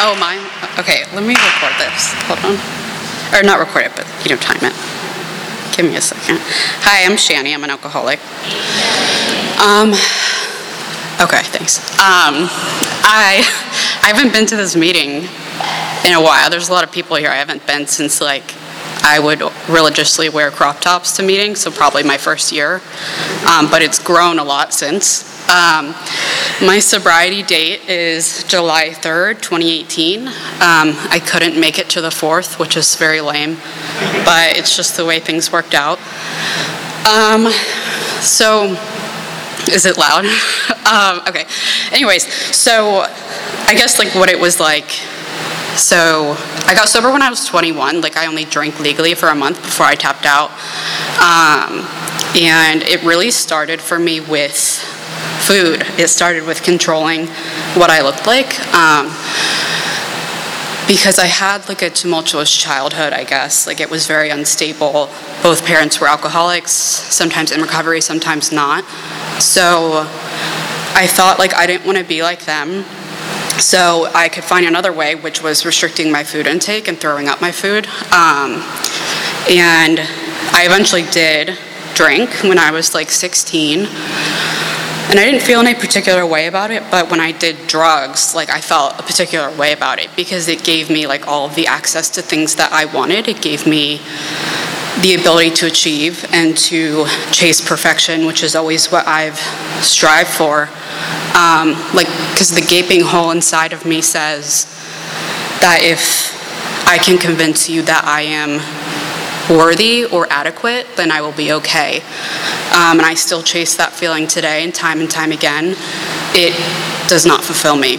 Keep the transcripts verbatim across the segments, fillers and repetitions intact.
oh, mine? Okay, let me record this. Hold on. Or not record it, but, you know, time it. Give me a second. Hi, I'm Shani. I'm an alcoholic. Um, okay, thanks. Um, I, I haven't been to this meeting in a while. There's a lot of people here. I haven't been since, like, I would religiously wear crop tops to meetings, so probably my first year. Um, but it's grown a lot since. Um, my sobriety date is July third, twenty eighteen. Um, I couldn't make it to the fourth, which is very lame, but it's just the way things worked out. Um, so, is it loud? um, okay. Anyways, so I guess like what it was like. So I got sober when I was twenty-one. Like I only drank legally for a month before I tapped out. Um, and it really started for me with food. It started with controlling what I looked like. Um, because I had like a tumultuous childhood, I guess. Like it was very unstable. Both parents were alcoholics, sometimes in recovery, sometimes not. So I thought like I didn't want to be like them. So I could find another way, which was restricting my food intake and throwing up my food. Um, and I eventually did drink when I was like sixteen. And I didn't feel any particular way about it, but when I did drugs, like I felt a particular way about it because it gave me like all of the access to things that I wanted. It gave me the ability to achieve and to chase perfection, which is always what I've strived for. Um, like, because the gaping hole inside of me says that if I can convince you that I am worthy or adequate, then I will be okay. Um, and I still chase that feeling today, and time and time again, it does not fulfill me.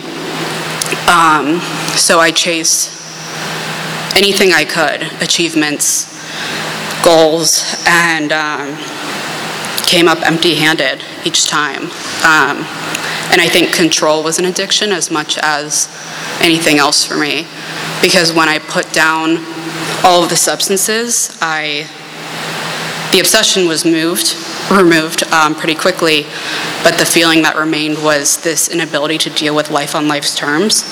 Um, so I chase anything I could, achievements, goals, and um, came up empty-handed each time. Um, and I think control was an addiction as much as anything else for me, because when I put down all of the substances, I, the obsession was moved, removed um, pretty quickly, but the feeling that remained was this inability to deal with life on life's terms.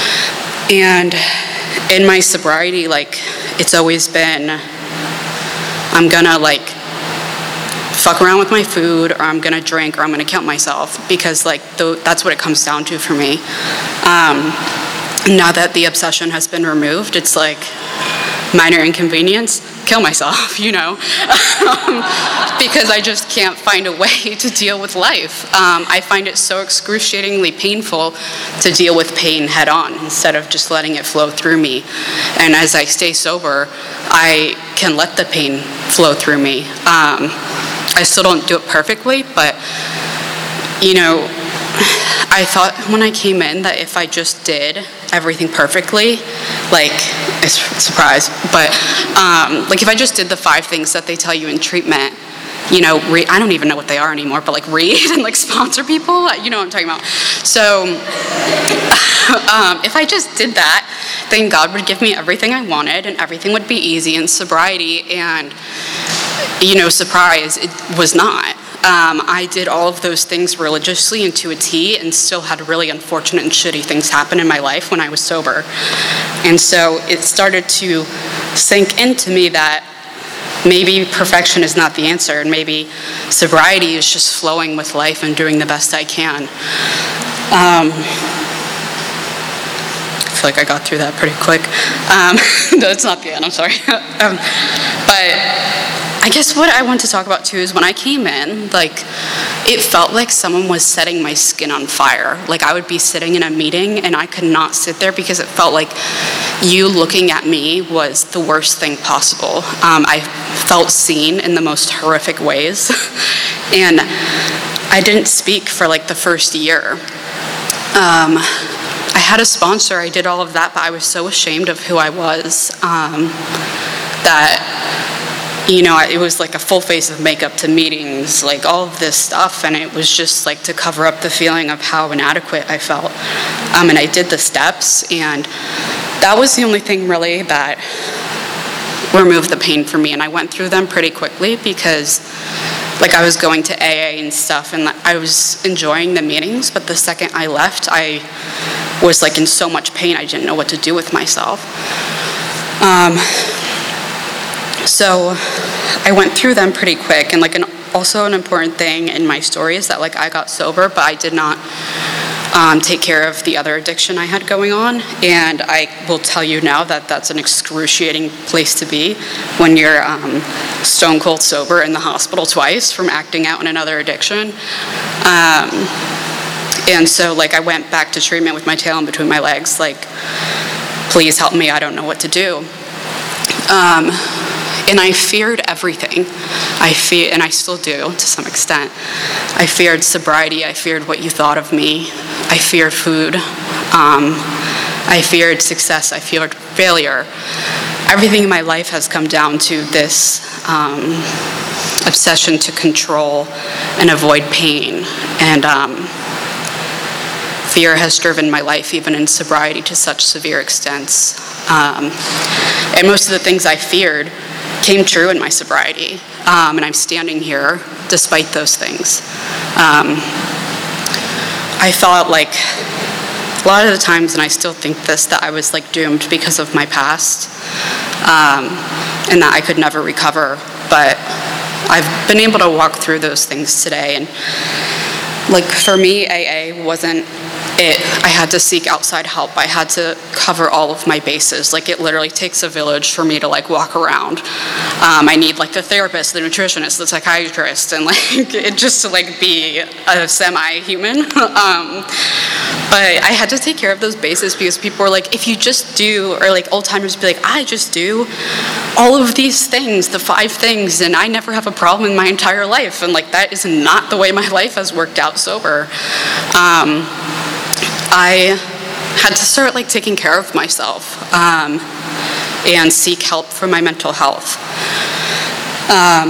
And in my sobriety, like, it's always been, I'm gonna like fuck around with my food, or I'm gonna drink, or I'm gonna kill myself, because like th- that's what it comes down to for me. Um, now that the obsession has been removed, it's like minor inconvenience, kill myself, you know, um, because I just can't find a way to deal with life. Um, I find it so excruciatingly painful to deal with pain head on instead of just letting it flow through me. And as I stay sober, I can let the pain flow through me. Um, I still don't do it perfectly, but, you know, I thought when I came in that if I just did everything perfectly, like, it's a surprise, but um, like if I just did the five things that they tell you in treatment, you know, re- I don't even know what they are anymore, but like read and like sponsor people, you know what I'm talking about. So um, if I just did that, then God would give me everything I wanted and everything would be easy. And sobriety and, you know, surprise, it was not. Um, I did all of those things religiously and to a T, and still had really unfortunate and shitty things happen in my life when I was sober. And so it started to sink into me that maybe perfection is not the answer, and maybe sobriety is just flowing with life and doing the best I can. Um, I feel like I got through that pretty quick. Um, no, it's not the end, I'm sorry. um, but I guess what I want to talk about too is when I came in, like, it felt like someone was setting my skin on fire. Like I would be sitting in a meeting and I could not sit there because it felt like you looking at me was the worst thing possible. Um, I felt seen in the most horrific ways. And I didn't speak for like the first year. Um, I had a sponsor, I did all of that, but I was so ashamed of who I was um, that you know, it was like a full face of makeup to meetings, like all of this stuff, and it was just like to cover up the feeling of how inadequate I felt. Um, and I did the steps, and that was the only thing really that removed the pain for me, and I went through them pretty quickly because like I was going to A A and stuff, and I was enjoying the meetings, but the second I left, I was like in so much pain, I didn't know what to do with myself. Um, so I went through them pretty quick, and like an, also an important thing in my story is that like I got sober, but I did not Um, take care of the other addiction I had going on, and I will tell you now that that's an excruciating place to be when you're um, stone cold sober in the hospital twice from acting out in another addiction. Um, and so like I went back to treatment with my tail in between my legs, like, please help me, I don't know what to do. Um, And I feared everything. I fear, and I still do to some extent. I feared sobriety. I feared what you thought of me. I feared food. Um, I feared success. I feared failure. Everything in my life has come down to this um, obsession to control and avoid pain. And um, fear has driven my life, even in sobriety, to such severe extents. Um, and most of the things I feared came true in my sobriety, um, and I'm standing here despite those things. Um, I thought, like, a lot of the times, and I still think this, that I was like doomed because of my past, um, and that I could never recover, but I've been able to walk through those things today, and like for me, A A wasn't it. I had to seek outside help. I had to cover all of my bases. Like it literally takes a village for me to like walk around. Um, I need like the therapist, the nutritionist, the psychiatrist, and like it just to like be a semi-human. um, but I had to take care of those bases because people were like, if you just do, or like old timers be like, I just do all of these things, the five things, and I never have a problem in my entire life. And like that is not the way my life has worked out sober. Um, I had to start like taking care of myself um, and seek help for my mental health. Um,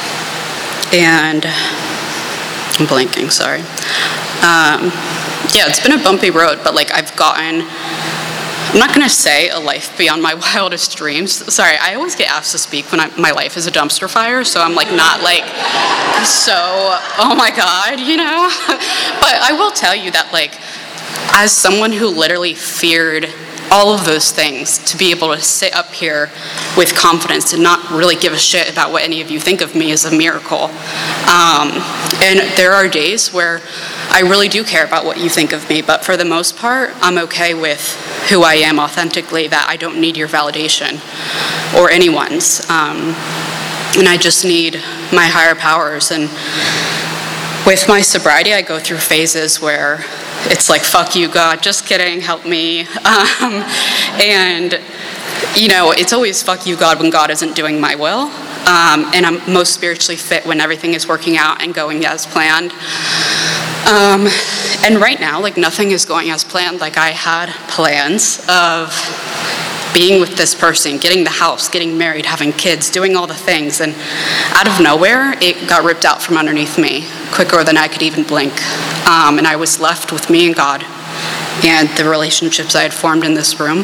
and I'm blanking, sorry. Um, yeah, it's been a bumpy road, but like I've gotten, I'm not gonna say a life beyond my wildest dreams. Sorry, I always get asked to speak when I, my life is a dumpster fire, so I'm like not like so, oh my God, you know? But I will tell you that like, as someone who literally feared all of those things, to be able to sit up here with confidence and not really give a shit about what any of you think of me is a miracle. Um, and there are days where I really do care about what you think of me, but for the most part, I'm okay with who I am authentically, that I don't need your validation or anyone's. Um, and I just need my higher powers. And with my sobriety, I go through phases where it's like, fuck you, God, just kidding, help me. Um, and, you know, it's always fuck you, God, when God isn't doing my will. Um, and I'm most spiritually fit when everything is working out and going as planned. Um, and right now, like, nothing is going as planned. Like, I had plans of being with this person, getting the house, getting married, having kids, doing all the things, and out of nowhere, it got ripped out from underneath me quicker than I could even blink. Um, and I was left with me and God and the relationships I had formed in this room.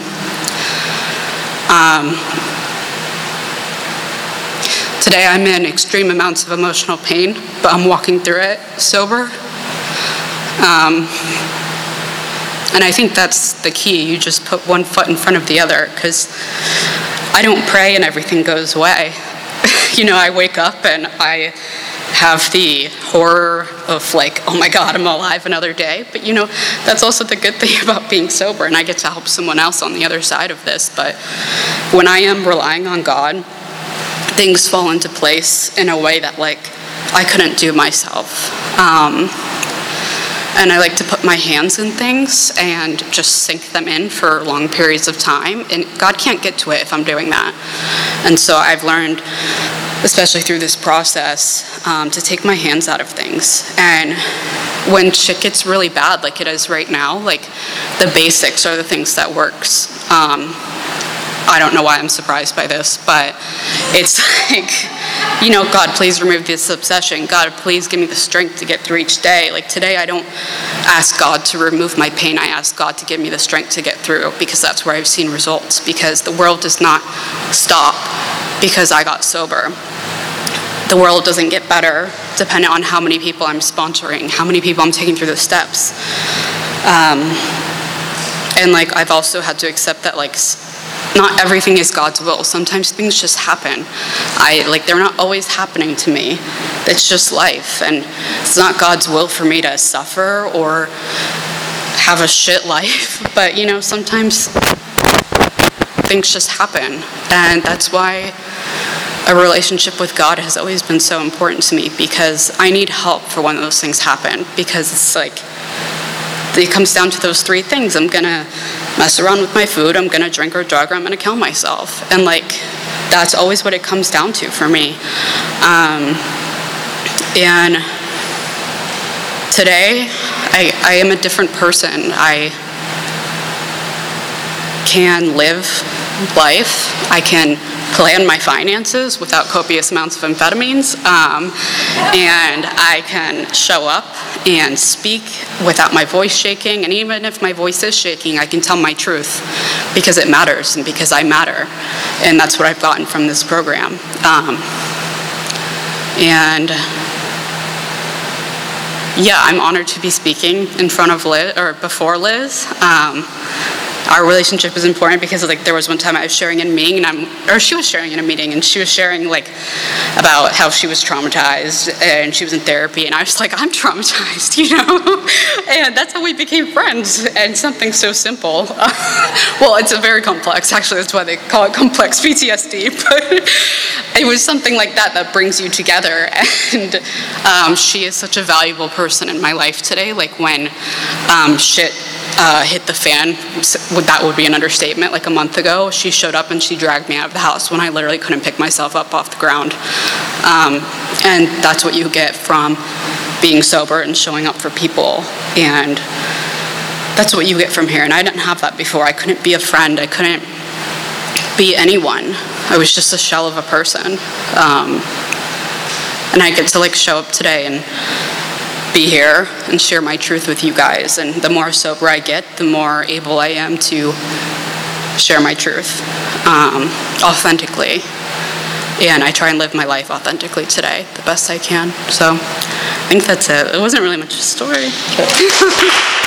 Um, today I'm in extreme amounts of emotional pain, but I'm walking through it sober. Um, And I think that's the key. You just put one foot in front of the other, because I don't pray and everything goes away. You know, I wake up and I have the horror of like, oh my God, I'm alive another day. But you know, that's also the good thing about being sober, and I get to help someone else on the other side of this. But when I am relying on God, things fall into place in a way that like I couldn't do myself. Um, And I like to put my hands in things and just sink them in for long periods of time. And God can't get to it if I'm doing that. And so I've learned, especially through this process, um, to take my hands out of things. And when shit gets really bad, like it is right now, like the basics are the things that works. Um, I don't know why I'm surprised by this, but it's like, you know, God, please remove this obsession. God, please give me the strength to get through each day. Like today, I don't ask God to remove my pain. I ask God to give me the strength to get through, because that's where I've seen results, because the world does not stop because I got sober. the world doesn't get better depending on how many people I'm sponsoring, how many people I'm taking through those steps. Um, and like, I've also had to accept that like, not everything is God's will. Sometimes things just happen. I like they're not always happening to me. It's just life, and it's not God's will for me to suffer or have a shit life. But you know, sometimes things just happen, and that's why a relationship with God has always been so important to me, because I need help for when those things happen. Because it's like, it comes down to those three things. I'm gonna mess around with my food, I'm gonna drink or drug, or I'm gonna kill myself. And like, that's always what it comes down to for me. Um, and today, I, I am a different person. I can live life. I can plan my finances without copious amounts of amphetamines, um, and I can show up and speak without my voice shaking, and even if my voice is shaking, I can tell my truth because it matters and because I matter, and that's what I've gotten from this program. Um, and yeah, I'm honored to be speaking in front of Liz, or before Liz. Um, Our relationship is important because like there was one time I was sharing in a meeting, and I'm, or she was sharing in a meeting, and she was sharing like about how she was traumatized and she was in therapy, and I was like, I'm traumatized, you know? And that's how we became friends, and something so simple. Well, it's a very complex, actually, that's why they call it complex P T S D, but it was something like that that brings you together, and um, she is such a valuable person in my life today. Like when um, shit Uh, hit the fan, that would be an understatement. Like a month ago, she showed up and she dragged me out of the house when I literally couldn't pick myself up off the ground. Um, and that's what you get from being sober and showing up for people. And that's what you get from here. And I didn't have that before. I couldn't be a friend. I couldn't be anyone. I was just a shell of a person. Um, and I get to like show up today and be here and share my truth with you guys. And the more sober I get, the more able I am to share my truth um, authentically. And I try and live my life authentically today, the best I can. So I think that's it. It wasn't really much of a story.